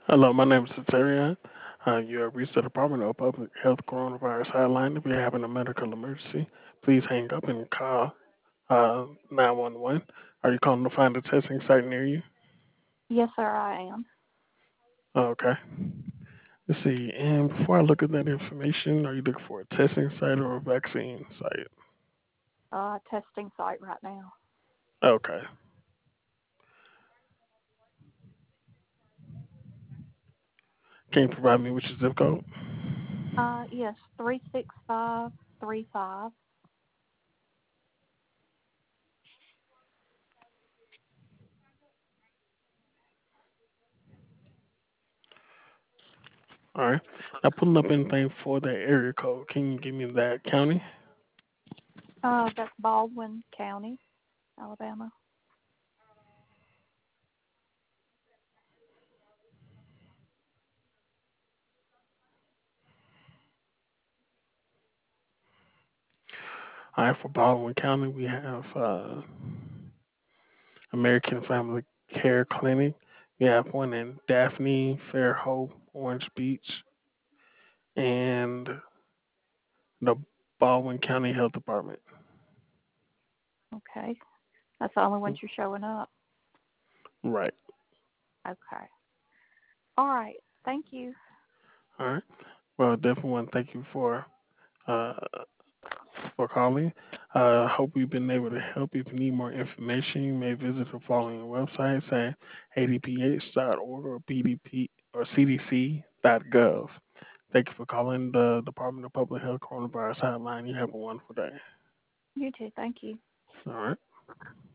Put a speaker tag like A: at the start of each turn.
A: Hello, my name is Cetarion. You have reached the Department of Public Health Coronavirus Hotline. If you're having a medical emergency, please hang up and call 911. Are you calling to find a testing site near you?
B: Yes, sir, I am.
A: Okay. Let's see. And before I look at that information, are you looking for a testing site or a vaccine site?
B: Testing site right now.
A: Okay. Can you provide me with your zip code?
B: Yes, 36535.
A: All right. Now, pulling up anything for that area code, can you give me that county?
B: That's Baldwin County, Alabama.
A: All right. For Baldwin County, we have American Family Care Clinic. We have one in Daphne, Fairhope, Orange Beach, and the Baldwin County Health Department.
B: Okay. That's the only ones you're showing up.
A: Right.
B: Okay. All right. Thank you.
A: All right. Well, definitely want to thank you uh, for calling. Hope we've been able to help. If you need more information, you may visit the following websites at adph.org or bdp or cdc.gov. Thank you for calling the Department of Public Health Coronavirus Hotline. You have a wonderful day.
B: You too. Thank you.
A: All right.